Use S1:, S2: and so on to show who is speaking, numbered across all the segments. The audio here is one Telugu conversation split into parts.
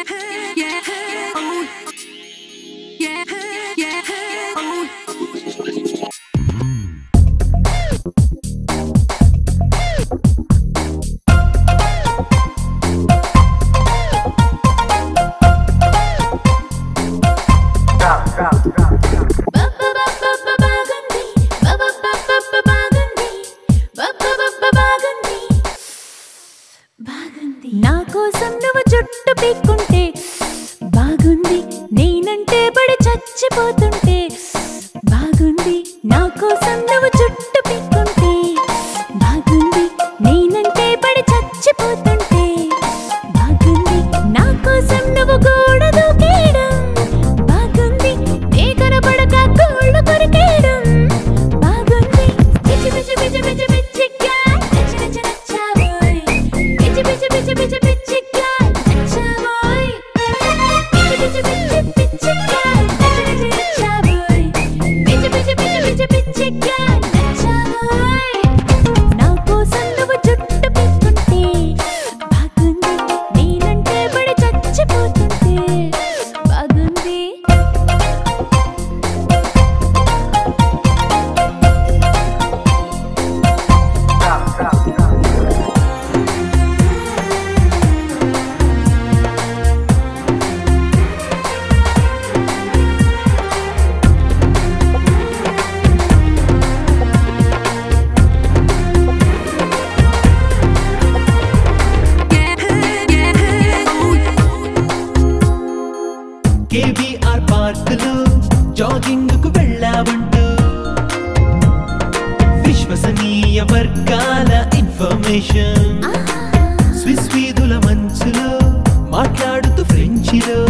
S1: నా కోసం నువ్వు జుట్టు పీక్కుంటే బాగుంది, నేనంటే పడి చచ్చిపోతుంటే బాగుంది. నా కోసం నువ్వు జుట్టు పీక్కుంటే బాగుంది, నేనంటే పడి చచ్చిపోతుంటే బాగుంది. నా కోసం నువ్వు గోడ దూకేయడం బాగుంది, నే కనపడక గోళ్ళు కొరికేయడం బాగుంది. పిచ్చి పిచ్చి పిచ్చి పిచ్చి పిచ్చిగా నచ్చి నచ్చి నచ్చావోయ్, పిచ్చి పిచ్చి పిచ్చి పిచ్చి పిచ్చిగా నచ్చావోయ్, పిచ్చి పిచ్చి పిచ్చి పిచ్చిగా నచ్చి నచ్చి నచ్చావోయ్, పిచ్చి పిచ్చి పిచ్చి పిచ్చి పిచ్చిగా నచ్చావోయ్. నా కోసం నువ్వు జుట్టు పీక్కుంటే బాగుంది, నేనంటే పడి చచ్చిపోతుంటే బాగుంది.
S2: కేబీఆర్ పార్కులో జాగింగ్ కు వెళ్ళావంటూ విశ్వసనీయ వర్గాల ఇన్ఫర్మేషన్, స్విస్ వీధుల మంచులో మాట్లాడుతూ ఫ్రెంచిలో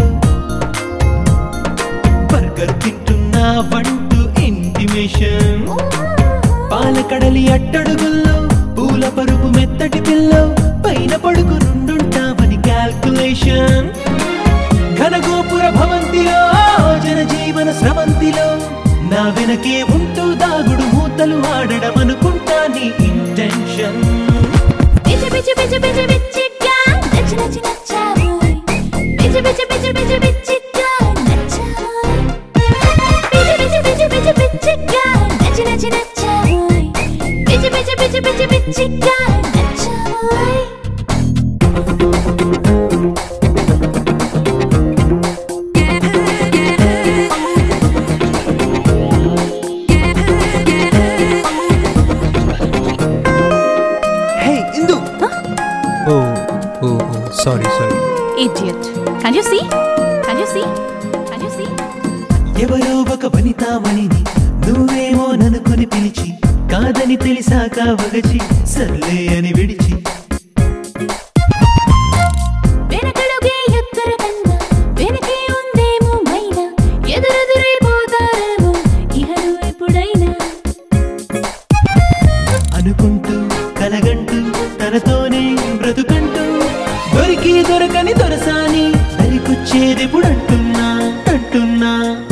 S2: బర్గర్ తింటున్నావంటూ ఇంటిమేషన్, పాలకడలి అట్టడుగుల్లో పూల పరుపు మెత్తటి పిల్లో పైన పడుకునుండుంటావని క్యాల్కులేషన్, ఘనగోపుర భవంతిలో జనజీవన స్రవంతిలో నా వెనకే ఉంటూ దాగుడు మూతలు ఆడడం అనుకుంటా నీ ఇంటెన్షన్.
S1: పిచ్చి పిచ్చి పిచ్చి పిచ్చి పిచ్చిగా నచ్చి నచ్చి నచ్చావోయ్, పిచ్చి పిచ్చి పిచ్చి పిచ్చి పిచ్చిగా నచ్చావోయ్, పిచ్చి పిచ్చి పిచ్చి పిచ్చి పిచ్చిగా నచ్చి నచ్చి నచ్చావోయ్, పిచ్చి పిచ్చి పిచ్చి పిచ్చి పిచ్చిగా నచ్చావోయ్.
S2: Hey Indu, sorry
S1: Idiot. Can you see? Can you see? Can you see?
S2: ఎవరో ఒక వనితామణిని నువ్వేమో ననుకొని పిలిచి కాదని తెలిసాక వగచి సర్లే అని విడిచి
S1: వెనకడుగే ఎత్తర కన్నా వెనకే ఉందేమో మైనా, ఎదురెదురే పోతారేమో ఇహను ఎప్పుడైనా
S2: అనుకుంటూ కలగంటూ తనతోనే బ్రతుకంటూ దొరికి దొరకని దొరసాని దరికొచ్చేదెప్పుడంటున్నా అంటున్నా